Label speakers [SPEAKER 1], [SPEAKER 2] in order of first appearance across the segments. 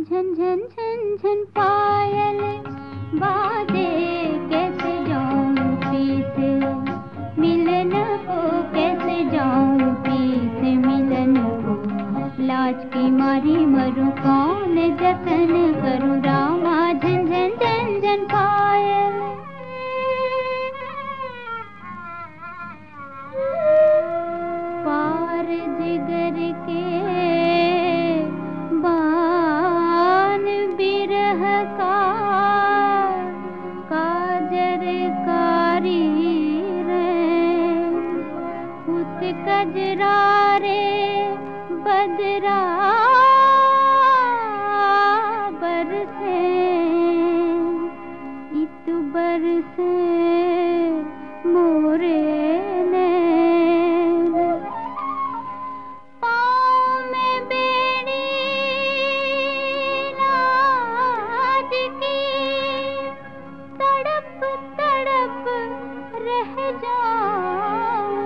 [SPEAKER 1] झन झन झन झन पायल बाजे, कैसे जाऊं पीस मिलन को, कैसे जाऊं पीस मिलन को। लाज की मारी मरूं, कौन जतन करूं रामा। झन झन झन झन पायल। पार जिगर के बान बिरह का, काजर कारी रे उत कजरा रे बदरा बरसे, इत बरसे मोरे नैन। पाँव में बेड़ी लाज की, तड़प तड़प रह जाऊं।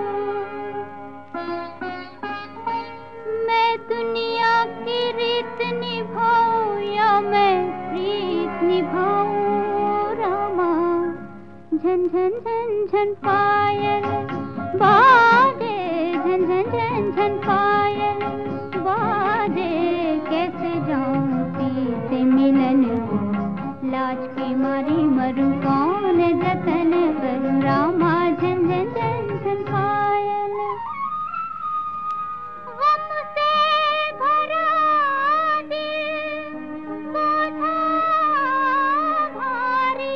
[SPEAKER 1] मैं दुनिया की रीत निभाऊं या मैं प्रीत निभाऊं रामा। झन झन झन झन पायल बाजे, झन झन झन झन पायल बाजे, कैसे जाऊं पीस मिलन को। लाज की मारी मरूं, कौन जतन करूं रामा। झन झन झन झन पायल। गम से भरा दिल बोझा भारी,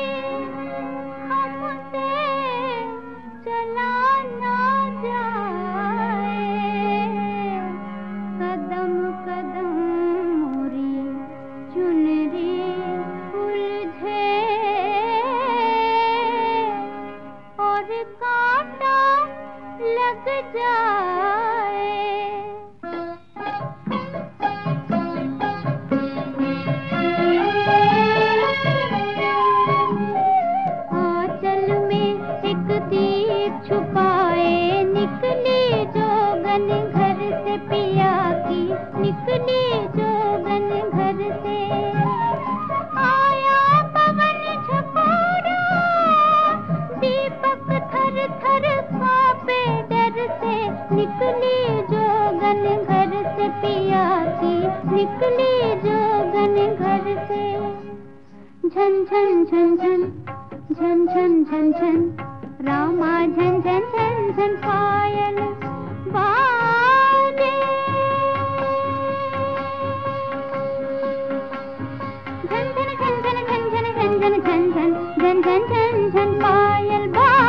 [SPEAKER 1] हमसे चला ना जाए। कदम कदम मोरी चुनरी उलझे, और कांटा लग जाए। आंचल में एक तीर छुपाए, निकली जोगन घर से पिया की, निकली जोगन घर से। आया पवन झकोरा, दीपक थर थर कांपे डर से, निकली जोगन घर से पिया की, निकली जोगन घर से। झन झन झन झन झन झन झन झन रामा, झन झन झन झन पायल बाजे। झन झन झन झन झन झन झन झन झन झन झन झन पायल बाजे।